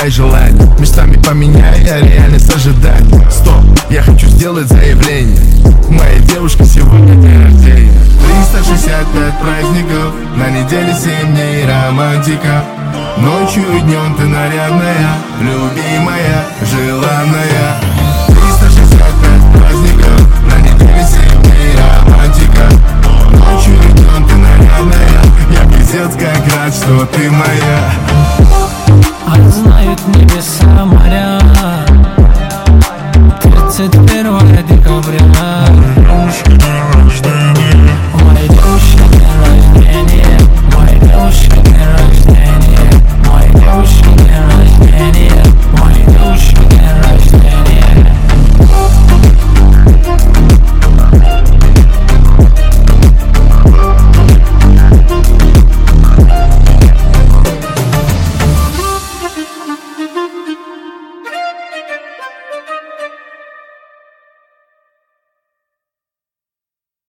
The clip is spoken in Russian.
загадывай желание, мечтами поменяй, я реальность ожидать. Стоп, я хочу сделать заявление. Моей девушке сегодня день рождения. 365 праздников, на неделе 7 дней романтика. Ночью и днем ты нарядная, любимая, желанная. 365 праздников, на неделе 7 дней романтика. Ночью и днем ты нарядная, я пиздец как рад, что ты моя. А знают небеса, моря, 31 декабря.